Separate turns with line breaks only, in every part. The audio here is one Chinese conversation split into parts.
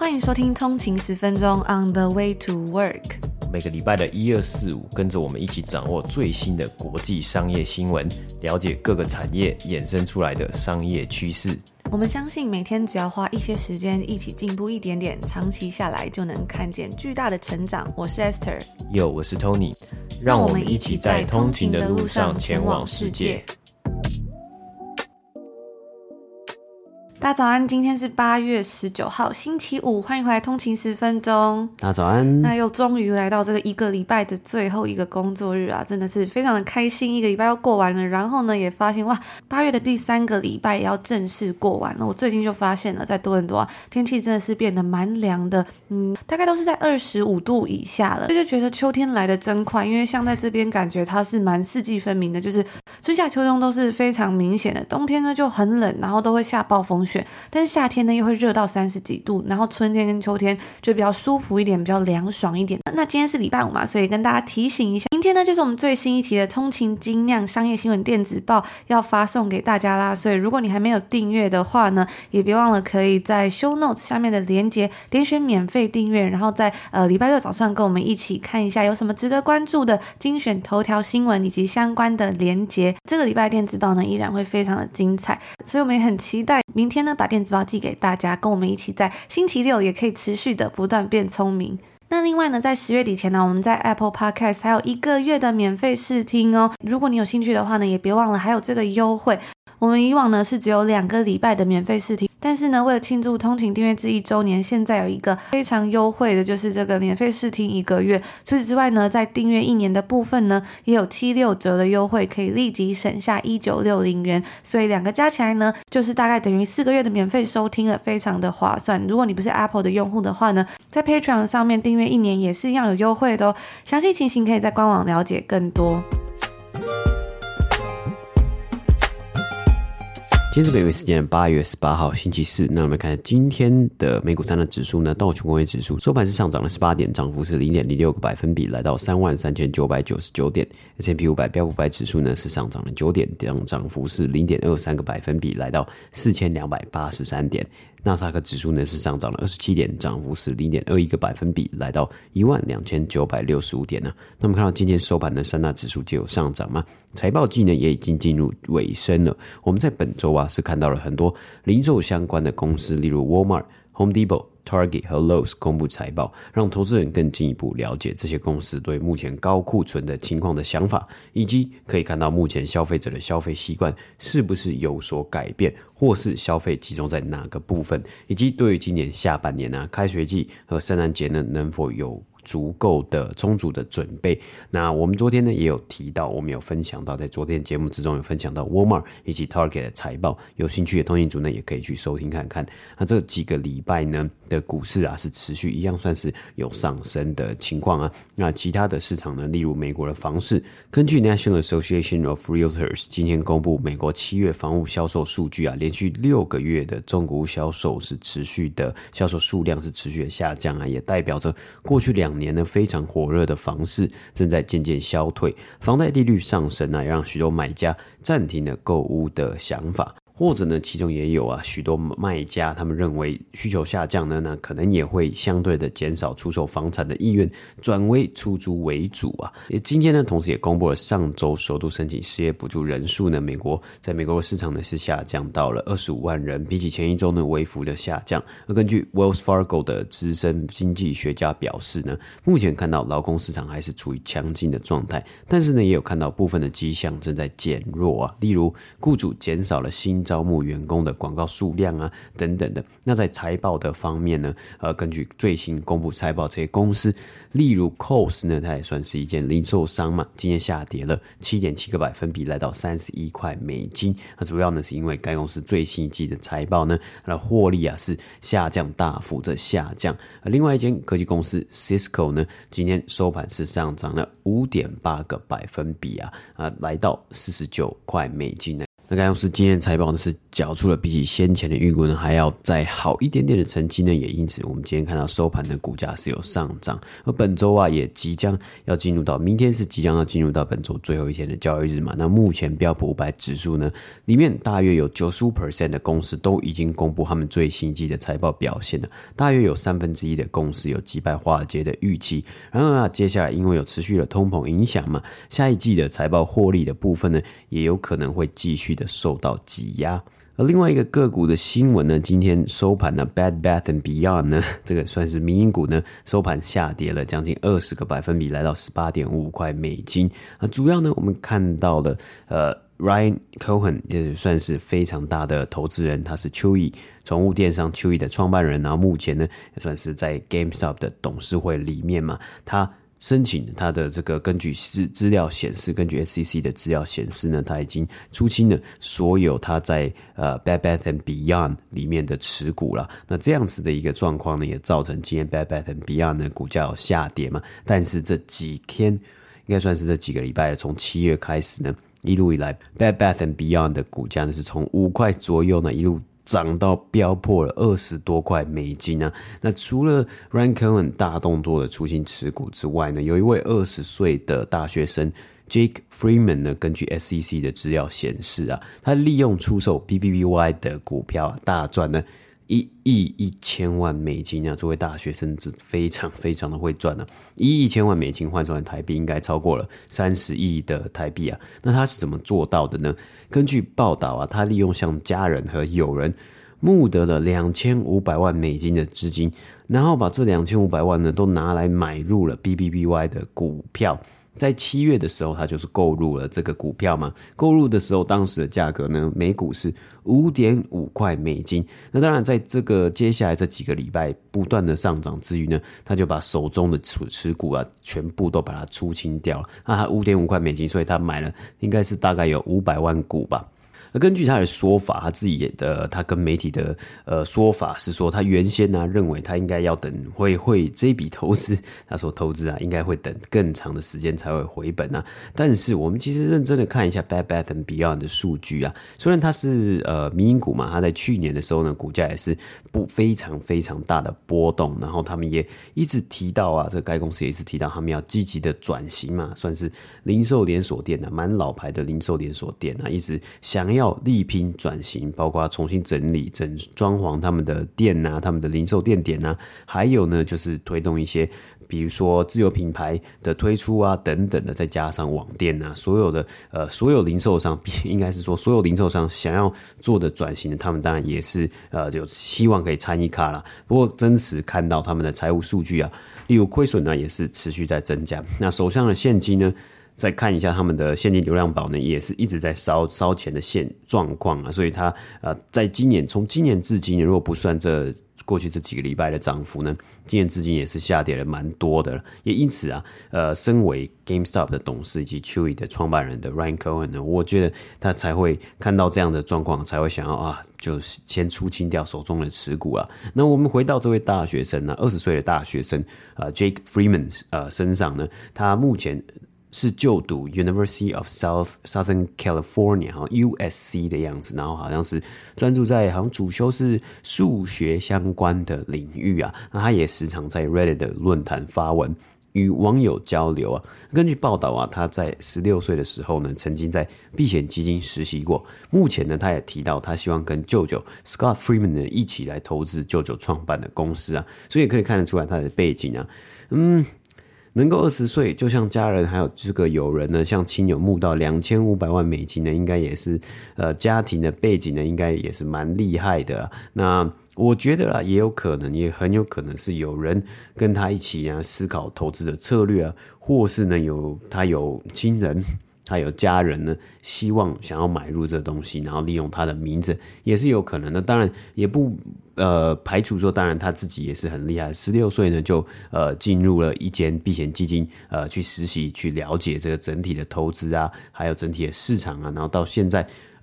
欢迎收听通勤10分钟 On the way to work。
每个礼拜的1、2、4、5，跟着我们一起掌握最新的国际商业新闻，了解各个产业衍生出来的商业趋势。
我们相信每天只要花一些时间一起进步一点点，长期下来就能看见巨大的成长。我是 Esther，
我是 Tony， 让我们一起在通勤的路上前往世界。
大家早安，今天是8月19号星期五，欢迎回来通勤10分钟。
大家早安。
那又终于来到这个一个礼拜的最后一个工作日啊，真的是非常的开心，一个礼拜要过完了。然后呢也发现哇，8月的第3个礼拜也要正式过完了。我最近就发现了，在多伦多啊，天气真的是变得蛮凉的，大概都是在25度以下了，就觉得秋天来得真快。因为像在这边感觉它是蛮四季分明的，就是春夏秋冬都是非常明显的，冬天呢就很冷，然后都会下暴风雪，但是夏天呢又会热到30几度，然后春天跟秋天就比较舒服一点，比较凉爽一点。那今天是礼拜五嘛，所以跟大家提醒一下，明天呢就是我们最新一期的通勤精酿商业新闻电子报要发送给大家啦，所以如果你还没有订阅的话呢，也别忘了可以在 show notes 下面的连结点选免费订阅，然后在礼拜六早上跟我们一起看一下有什么值得关注的精选头条新闻以及相关的连结。这个礼拜电子报呢依然会非常的精彩，所以我们也很期待明天呢把电子报寄给大家，跟我们一起在星期六也可以持续的不断变聪明。那另外呢，在10月底前呢，我们在 Apple Podcast 还有1个月的免费试听哦。如果你有兴趣的话呢，也别忘了还有这个优惠。我们以往呢是只有2个礼拜的免费试听，但是呢为了庆祝通勤订阅制1周年，现在有一个非常优惠的，就是这个免费试听1个月。除此之外呢，在订阅1年的部分呢，也有76折的优惠，可以立即省下1960元，所以2个加起来呢，就是大概等于4个月的免费收听了，非常的划算。如果你不是 Apple 的用户的话呢，在 Patreon 上面订阅1年也是一样有优惠的哦。详细情形可以在官网了解更多。
今天是北美时间8月18号星期四，那我们看今天的美股三大指数呢，道琼工业指数收盘是上涨了18点，涨幅是 0.06 个百分比，来到33,999点。S&P 500标普500指数呢是上涨了9点，涨幅是 0.23 个百分比，来到4283点。纳斯达克指数呢是上涨了27点，涨幅是 0.21 个百分比，来到12,965点呢。那我们看到今天收盘的三大指数皆有上涨嘛，财报季呢也已经进入尾声了。我们在本周是看到了很多零售相关的公司，例如 Walmart、Home Depot、Target 和 Lowe's 公布财报，让投资人更进一步了解这些公司对目前高库存的情况的想法，以及可以看到目前消费者的消费习惯是不是有所改变，或是消费集中在哪个部分，以及对于今年下半年开学季和圣诞节呢能否有足够的充足的准备。那我们昨天呢也有提到，我们有分享到，在昨天节目之中有分享到 Walmart 以及 Target 的财报，有兴趣的通勤族呢也可以去收听看看。那这几个礼拜呢的股市是持续一样算是有上升的情况那其他的市场呢，例如美国的房市，根据 National Association of Realtors 今天公布美国7月房屋销售数据连续6个月的中古屋销售是持续的，销售数量是持续的下降也代表着过去2年呢非常火热的房市正在渐渐消退，房贷利率上升也让许多买家暂停了购屋的想法。或者呢，其中也有许多卖家他们认为需求下降呢，那可能也会相对的减少出售房产的意愿，转为出租为主今天呢，同时也公布了上周首度申请失业补助人数呢，在美国的市场呢是下降到了25万人，比起前一周呢微幅的下降。而根据 Wells Fargo 的资深经济学家表示呢，目前看到劳工市场还是处于强劲的状态，但是呢也有看到部分的迹象正在减弱例如雇主减少了新招募员工的广告数量等等的。那在财报的方面呢，根据最新公布财报，这些公司例如 Kohl's 呢，它也算是一间零售商嘛，今天下跌了 7.7 个百分比，来到31块美金。那主要呢是因为该公司最新一季的财报呢，它的获利是下降，大幅的下降。另外一间科技公司 Cisco 呢，今天收盘是上涨了 5.8 个百分比来到49块美金那该公司今天财报呢是缴出了比起先前的预估呢还要再好一点点的成绩呢，也因此我们今天看到收盘的股价是有上涨。而本周啊也即将要进入到明天是即将要进入到本周最后一天的交易日嘛，那目前标普500指数呢里面大约有 95% 的公司都已经公布他们最新一季的财报表现了，大约有1/3的公司有击败华尔街的预期。然而啊接下来因为有持续的通膨影响嘛，下一季的财报获利的部分呢也有可能会继续的受到挤压。而另外一个个股的新闻呢，今天收盘呢 Bed Bath & Beyond 呢，这个算是民营股呢，收盘下跌了将近20个百分比，来到18.55块美金。主要呢我们看到了Ryan Cohen 也算是非常大的投资人，他是秋意宠物电商秋意的创办人，然后目前呢也算是在 GameStop 的董事会里面嘛，他申请他的这个根据资料显示，根据 SEC 的资料显示呢，他已经出清了所有他在Bed Bath & Beyond 里面的持股了。那这样子的一个状况呢，也造成今天 Bed Bath & Beyond 呢股价有下跌嘛。但是这几天应该算是这几个礼拜，从7月开始呢，一路以来 Bed Bath & Beyond 的股价呢是从5块左右呢一路涨到飙破了20多块美金啊！那除了 Ryan Cohen 大动作的出清持股之外呢，有一位20岁的大学生 Jake Freeman 呢，根据 SEC 的资料显示啊，他利用出售 BBBY 的股票啊，大赚呢1亿1千万美金啊！这位大学生非常非常的会赚啊！1亿1千万美金换算台币应该超过了30亿的台币啊！那他是怎么做到的呢？根据报道啊，他利用向家人和友人募得了2500万美金的资金，然后把这2500万呢都拿来买入了 BBBY 的股票。在7月的时候，他就是购入了这个股票嘛。购入的时候，当时的价格呢，每股是5.5块美金。那当然，在这个接下来这几个礼拜不断的上涨之余呢，他就把手中的持股啊，全部都把它出清掉了。那他5.5块美金，所以他买了应该是大概有500万股吧。而根据他的说法，他自己的他跟媒体的说法是说，他原先呢认为他应该要等会这笔投资，他说投资啊应该会等更长的时间才会回本啊。但是我们其实认真的看一下 Bed Bath & Beyond 的数据啊，虽然它是民营股嘛，它在去年的时候呢股价也是非常非常大的波动，然后他们也一直提到啊，这该公司也一直提到他们要积极的转型嘛，算是零售连锁店啊，蛮老牌的零售连锁店啊，一直想要力拼转型，包括重新整理装潢他们的店啊，他们的零售店点啊，还有呢就是推动一些比如说自有品牌的推出啊等等的，再加上网店啊，所有零售商应该是说所有零售商想要做的转型，他们当然也是就希望可以参与卡啦。不过真实看到他们的财务数据啊，例如亏损呢也是持续在增加，那手上的现金呢再看一下他们的现金流量宝呢，也是一直在烧钱的状况啊，所以他在从今年至今，如果不算过去这几个礼拜的涨幅呢，今年至今也是下跌了蛮多的了。也因此啊，身为 GameStop 的董事以及 Chewy 的创办人的 Ryan Cohen 呢，我觉得他才会看到这样的状况，才会想要就先出清掉手中的持股啊。那我们回到这位大学生呢，20岁的大学生Jake Freeman 身上呢，他目前是就读 University of Southern California 好像 USC 的样子，然后好像是专注在好像主修是数学相关的领域啊。那他也时常在 Reddit 的论坛发文与网友交流啊。根据报道啊，他在16岁的时候呢，曾经在避险基金实习过。目前呢，他也提到他希望跟舅舅 Scott Freeman 呢一起来投资舅舅创办的公司啊。所以也可以看得出来他的背景啊，能够20岁就像家人还有这个友人呢，像亲友募到2500万美金呢，应该也是家庭的背景呢，应该也是蛮厉害的啦。那我觉得啦，也很有可能是有人跟他一起思考投资的策略啊，或是呢他有亲人。他有家人呢，希望想要买入这东西，然后利用他的名字也是有可能的。当然也不排除说，当然他自己也是很厉害，16岁呢就进入了一间避险基金去实习，去了解这个整体的投资啊，还有整体的市场啊，然后到现在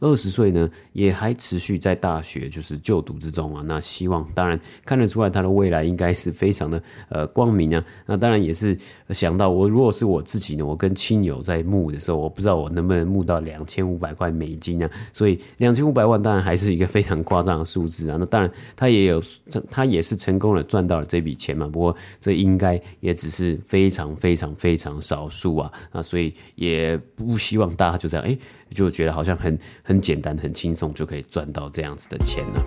20岁呢也还持续在大学就是就读之中啊。那希望当然看得出来他的未来应该是非常的光明啊。那当然也是想到如果是我自己呢，我跟亲友在募的时候，我不知道我能不能募到2500块美金啊。所以2500万当然还是一个非常夸张的数字啊。那当然他也是成功的赚到了这笔钱嘛。不过这应该也只是非常非常非常少数啊。那所以也不希望大家就这样就觉得好像很简单很轻松就可以赚到这样子的钱啊。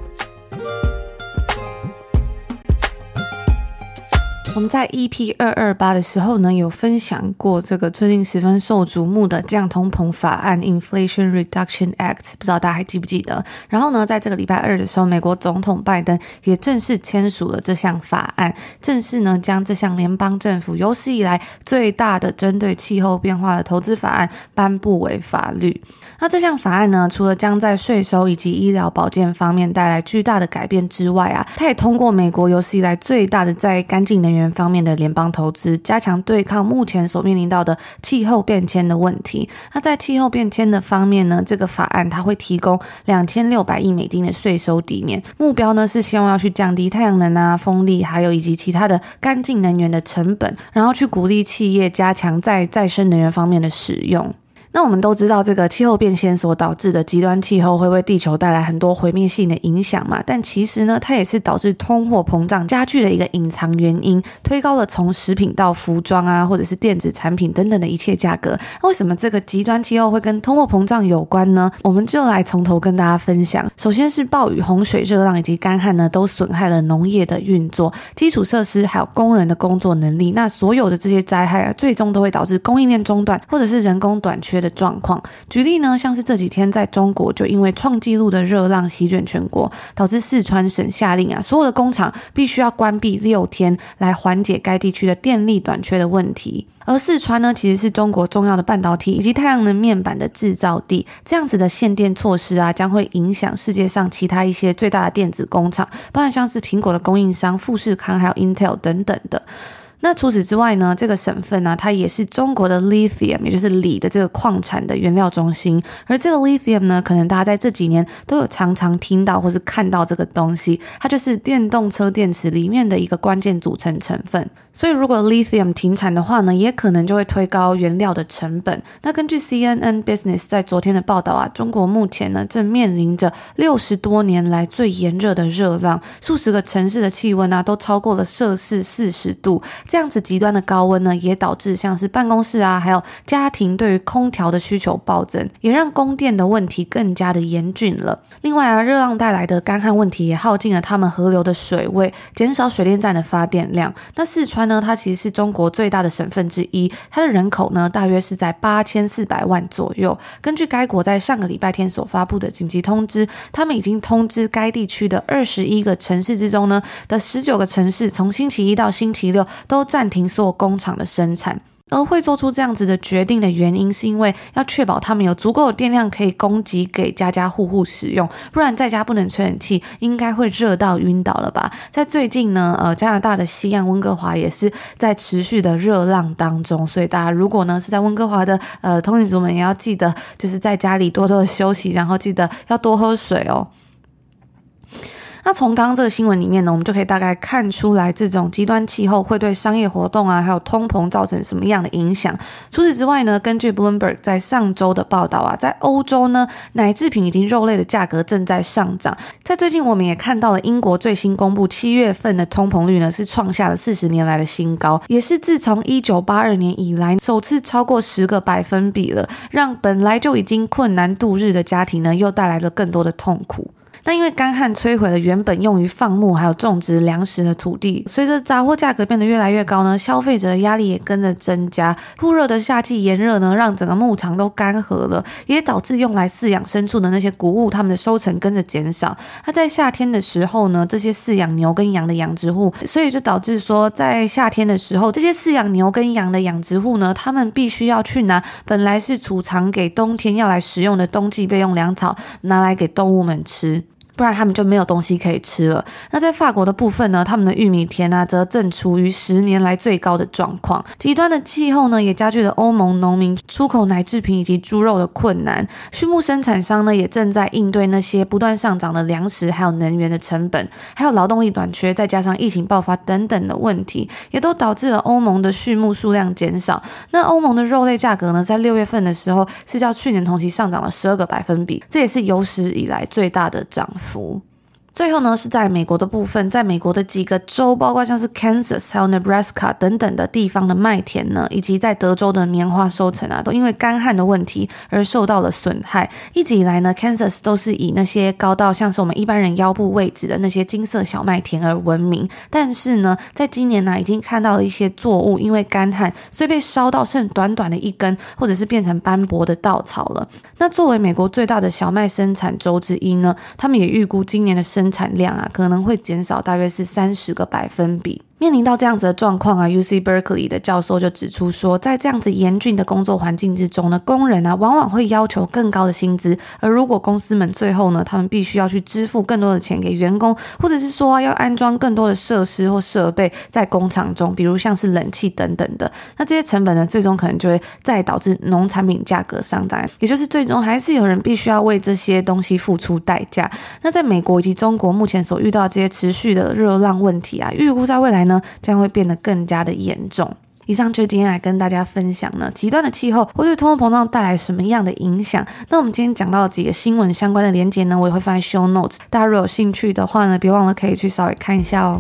我们在 EP228 的时候呢，有分享过这个最近十分受瞩目的降通膨法案 Inflation Reduction Act， 不知道大家还记不记得。然后呢，在这个礼拜二的时候，美国总统拜登也正式签署了这项法案，正式呢将这项联邦政府有史以来最大的针对气候变化的投资法案颁布为法律。那这项法案呢，除了将在税收以及医疗保健方面带来巨大的改变之外啊，它也通过美国有史以来最大的在干净能源方面的联邦投资，加强对抗目前所面临到的气候变迁的问题。那在气候变迁的方面呢，这个法案它会提供2600亿美金的税收抵免，目标呢是希望要去降低太阳能啊、风力还有以及其他的干净能源的成本，然后去鼓励企业加强在再生能源方面的使用。那我们都知道这个气候变迁所导致的极端气候会为地球带来很多毁灭性的影响嘛，但其实呢，它也是导致通货膨胀加剧的一个隐藏原因，推高了从食品到服装啊，或者是电子产品等等的一切价格。那为什么这个极端气候会跟通货膨胀有关呢？我们就来从头跟大家分享。首先是暴雨、洪水、热浪以及干旱呢，都损害了农业的运作、基础设施还有工人的工作能力。那所有的这些灾害啊，最终都会导致供应链中断或者是人工短缺的状况。举例呢，像是这几天在中国就因为创纪录的热浪席卷全国，导致四川省下令所有的工厂必须要关闭6天，来缓解该地区的电力短缺的问题。而四川呢，其实是中国重要的半导体以及太阳能面板的制造地，这样子的限电措施将会影响世界上其他一些最大的电子工厂，包含像是苹果的供应商富士康还有 Intel 等等的。那除此之外呢，这个省份它也是中国的 lithium， 也就是锂的这个矿产的原料中心。而这个 lithium 呢，可能大家在这几年都有常常听到或是看到这个东西，它就是电动车电池里面的一个关键组成成分。所以如果 lithium 停产的话呢，也可能就会推高原料的成本。那根据 CNN Business 在昨天的报道中国目前呢正面临着60多年来最炎热的热浪，数十个城市的气温都超过了摄氏40度。这样子极端的高温呢，也导致像是办公室还有家庭对于空调的需求暴增，也让供电的问题更加的严峻了。另外热浪带来的干旱问题也耗尽了他们河流的水位，减少水电站的发电量。那四川呢，它其实是中国最大的省份之一，它的人口呢大约是在8400万左右。根据该国在上个礼拜天所发布的紧急通知，他们已经通知该地区的21个城市之中呢的19个城市，从星期一到星期六都暂停所有工厂的生产。而会做出这样子的决定的原因，是因为要确保他们有足够的电量可以供给给家家户户使用，不然在家不能吹冷气，应该会热到晕倒了吧。在最近呢，加拿大的西岸温哥华也是在持续的热浪当中，所以大家如果呢是在温哥华的通勤族们，也要记得就是在家里多多的休息，然后记得要多喝水哦。那从刚刚这个新闻里面呢，我们就可以大概看出来这种极端气候会对商业活动还有通膨造成什么样的影响。除此之外呢，根据 Bloomberg 在上周的报道在欧洲呢，奶制品以及肉类的价格正在上涨。在最近我们也看到了英国最新公布7月份的通膨率呢是创下了40年来的新高，也是自从1982年以来首次超过10个百分比了，让本来就已经困难度日的家庭呢又带来了更多的痛苦。那因为干旱摧毁了原本用于放牧还有种植粮食的土地，随着杂货价格变得越来越高呢，消费者的压力也跟着增加。酷热的夏季炎热呢，让整个牧场都干涸了，也导致用来饲养牲畜的那些谷物，它们的收成跟着减少。那在夏天的时候呢，这些饲养牛跟羊的养殖户，所以就导致说，在夏天的时候，这些饲养牛跟羊的养殖户呢，他们必须要去拿本来是储藏给冬天要来食用的冬季备用粮草，拿来给动物们吃。 不然他们就没有东西可以吃了。那在法国的部分呢，他们的玉米田啊，则正处于10年来最高的状况。极端的气候呢，也加剧了欧盟农民出口奶制品以及猪肉的困难。畜牧生产商呢，也正在应对那些不断上涨的粮食还有能源的成本，还有劳动力短缺，再加上疫情爆发等等的问题，也都导致了欧盟的畜牧数量减少。那欧盟的肉类价格呢，在6月份的时候是较去年同期上涨了12个百分比，这也是有史以来最大的涨幅。最后呢，是在美国的部分，在美国的几个州，包括像是 Kansas 还有 Nebraska 等等的地方的麦田呢，以及在德州的棉花收成啊，都因为干旱的问题而受到了损害。一直以来呢， Kansas 都是以那些高到像是我们一般人腰部位置的那些金色小麦田而闻名，但是呢，在今年呢，已经看到了一些作物因为干旱，所以被烧到剩短短的一根，或者是变成斑驳的稻草了。那作为美国最大的小麦生产州之一呢，他们也预估今年的生产量啊，可能会减少大约是30个百分比。面临到这样子的状况啊 ，UC Berkeley 的教授就指出说，在这样子严峻的工作环境之中呢，工人啊往往会要求更高的薪资，而如果公司们最后呢，他们必须要去支付更多的钱给员工，或者是说要安装更多的设施或设备在工厂中，比如像是冷气等等的，那这些成本呢，最终可能就会再导致农产品价格上涨，也就是最终还是有人必须要为这些东西付出代价。那在美国以及中国目前所遇到的这些持续的热浪问题啊，预估在未来呢，将会变得更加的严重。以上就是今天来跟大家分享呢，极端的气候会对通货膨胀带来什么样的影响。那我们今天讲到的几个新闻相关的连结呢，我也会放在 show notes， 大家如果有兴趣的话呢，别忘了可以去稍微看一下哦。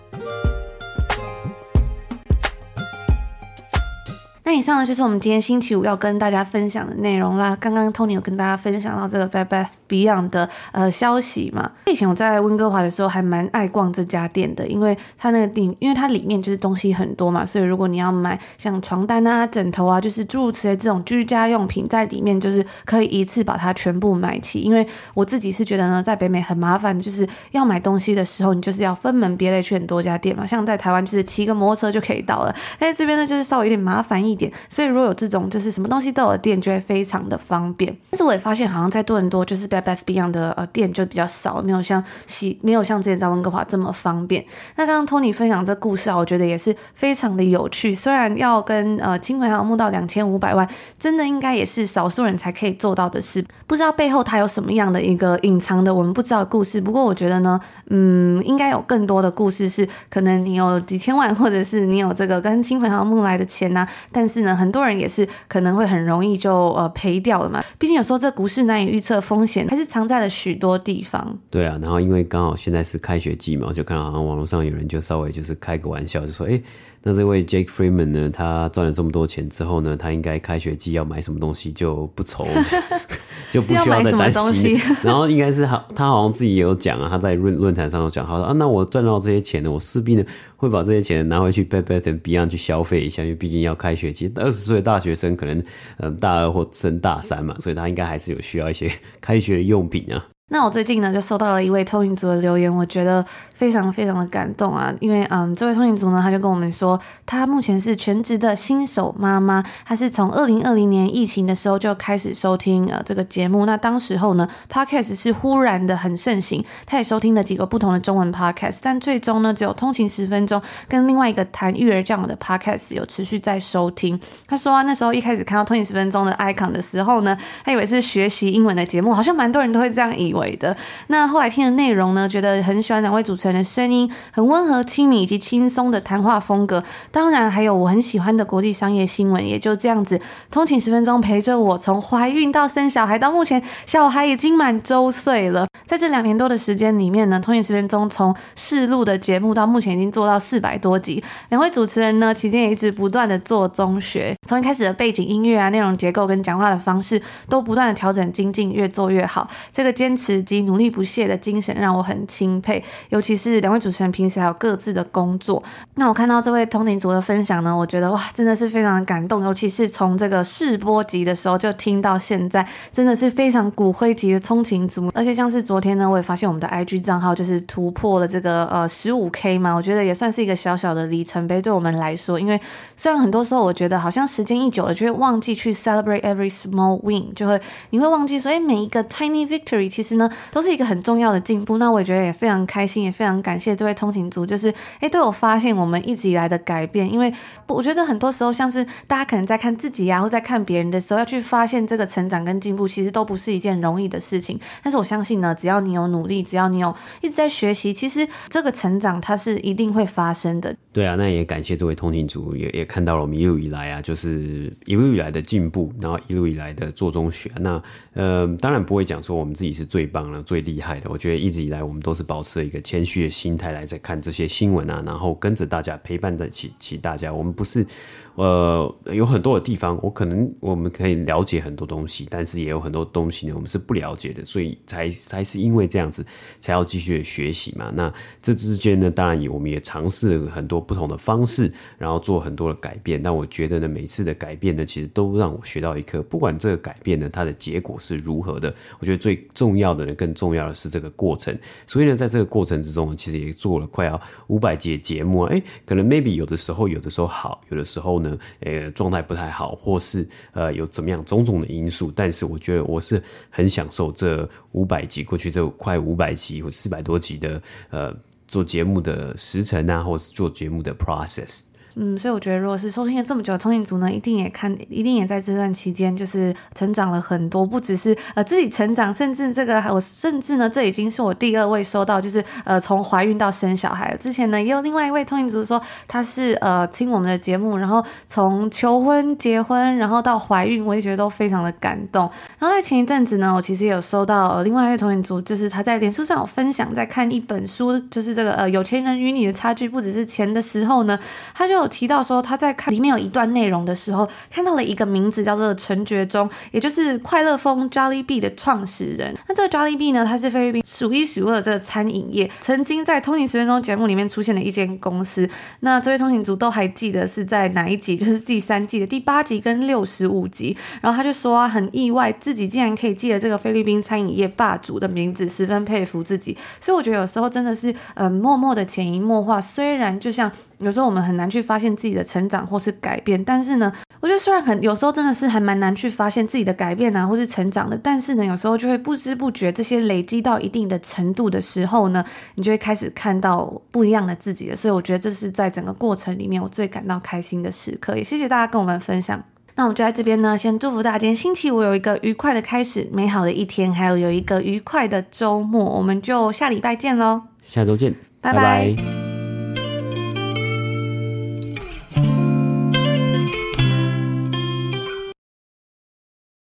那以上呢，就是我们今天星期五要跟大家分享的内容啦。刚刚 Tony 有跟大家分享到这个 Bed Bath Beyond 的消息嘛。以前我在温哥华的时候还蛮爱逛这家店的，因为它里面就是东西很多嘛，所以如果你要买像床单啊、枕头啊，就是诸如此类这种居家用品，在里面就是可以一次把它全部买齐。因为我自己是觉得呢，在北美很麻烦，就是要买东西的时候，你就是要分门别类去很多家店嘛。像在台湾就是骑个摩托车就可以到了，但是这边呢就是稍微有点麻烦一点。所以如果有这种就是什么东西都有的店，就会非常的方便。但是我也发现好像在多伦多就是 Bed Bath Beyond 的店就比较少，没有像之前在温哥华这么方便。那刚刚 Tony 分享这故事啊，我觉得也是非常的有趣。虽然要跟清回航募到2500万，真的应该也是少数人才可以做到的事。不知道背后它有什么样的一个隐藏的我们不知道的故事。不过我觉得呢，应该有更多的故事是可能你有几千万，或者是你有这个跟清回航募来的钱啊，但是呢，很多人也是可能会很容易就赔掉了嘛。毕竟有时候这股市难以预测，风险还是藏在了许多地方。
对啊，然后因为刚好现在是开学季嘛，我就看到好像网络上有人就稍微就是开个玩笑，就说那这位 Jake Freeman 呢，他赚了这么多钱之后呢，他应该开学季要买什么东西就不愁就不需要再担心。然后应该是他好像自己也有讲啊，他在论坛上有讲，他说那我赚到这些钱呢，我势必呢会把这些钱拿回去 Bed Bath Beyond 去消费一下，因为毕竟要开学季，20岁的大学生可能大2或升大3嘛，所以他应该还是有需要一些开学的用品啊。
那我最近呢就收到了一位通勤族的留言，我觉得非常非常的感动啊，因为这位通勤族呢，他就跟我们说，他目前是全职的新手妈妈，他是从2020年疫情的时候就开始收听这个节目。那当时候呢 Podcast 是忽然的很盛行，他也收听了几个不同的中文 Podcast， 但最终呢只有通勤10分钟跟另外一个谈育儿教养的 Podcast 有持续在收听。他说那时候一开始看到通勤10分钟的 icon 的时候呢，他以为是学习英文的节目，好像蛮多人都会这样以为的。那后来听的内容呢，觉得很喜欢两位主持人的声音，很温和亲密以及轻松的谈话风格，当然还有我很喜欢的国际商业新闻。也就这样子，通勤10分钟陪着我从怀孕到生小孩，到目前小孩已经满周岁了。在这2年多的时间里面呢，通勤10分钟从试录的节目到目前已经做到400多集，两位主持人呢期间也一直不断的做中学，从一开始的背景音乐啊、内容结构跟讲话的方式都不断的调整精进，越做越好。这个坚持及努力不懈的精神让我很钦佩，尤其是两位主持人平时还有各自的工作。那我看到这位通勤族的分享呢，我觉得哇，真的是非常的感动，尤其是从这个试播集的时候就听到现在，真的是非常骨灰级的通勤族。而且像是昨天呢，我也发现我们的 IG 账号就是突破了这个15K 嘛，我觉得也算是一个小小的里程碑对我们来说。因为虽然很多时候我觉得好像时间一久了就会忘记去 celebrate every small win， 你会忘记说每一个 tiny victory 其实呢都是一个很重要的进步。那我也觉得也非常开心，也非常感谢这位通勤族，就是都有发现我们一直以来的改变。因为我觉得很多时候像是大家可能在看自己或在看别人的时候，要去发现这个成长跟进步其实都不是一件容易的事情。但是我相信呢，只要你有努力，只要你有一直在学习，其实这个成长它是一定会发生的。
对啊，那也感谢这位通勤族也看到了我们一路以来就是一路以来的进步，然后一路以来的做中学。那当然不会讲说我们自己是最棒的最厉害的，我觉得一直以来我们都是保持了一个谦虚的心态来在看这些新闻然后跟着大家陪伴得起大家。我们不是有很多的地方我们可以了解很多东西，但是也有很多东西呢我们是不了解的，所以才是因为这样子才要继续的学习嘛。那这之间呢，当然我们也尝试了很多不同的方式，然后做很多的改变。但我觉得呢，每次的改变呢，其实都让我学到一课。不管这个改变呢，它的结果是如何的，我觉得最重要的呢，更重要的是这个过程。所以呢，在这个过程之中呢，其实也做了快要500集的节目可能 maybe 有的时候好，有的时候呢，状态不太好，或是有怎么样种种的因素。但是我觉得我是很享受这500集，过去这快500集或400多集的做节目的时程或是做节目的 process。
所以我觉得如果是收听了这么久的通勤族呢，一定也在这段期间就是成长了很多，不只是自己成长，甚至呢这已经是我第2位收到就是从怀孕到生小孩了。之前呢也有另外一位通勤族说他是听我们的节目，然后从求婚结婚然后到怀孕，我也觉得都非常的感动。然后在前一阵子呢，我其实也有收到另外一位通勤族，就是他在脸书上有分享在看一本书，就是这个有钱人与你的差距不只是钱的时候呢，他就有提到说他在看里面有一段内容的时候看到了一个名字叫做陈觉忠，也就是快乐风 Jollibee 的创始人。那这个 Jollibee 呢，它是菲律宾数一数二的这个餐饮业，曾经在通勤10分钟节目里面出现的一间公司。那这位通勤族都还记得是在哪一集，就是第3季的第8集跟65集。然后他就说很意外自己竟然可以记得这个菲律宾餐饮业霸主的名字，十分佩服自己。所以我觉得有时候真的是默默的潜移默化，虽然就像有时候我们很难去发现自己的成长或是改变，但是呢我觉得虽然有时候真的是还蛮难去发现自己的改变或是成长的，但是呢有时候就会不知不觉这些累积到一定的程度的时候呢，你就会开始看到不一样的自己了。所以我觉得这是在整个过程里面我最感到开心的时刻，也谢谢大家跟我们分享。那我们就在这边呢先祝福大家今天星期五有一个愉快的开始，美好的一天，还有一个愉快的周末。我们就下礼拜见咯，
下周见，
拜拜。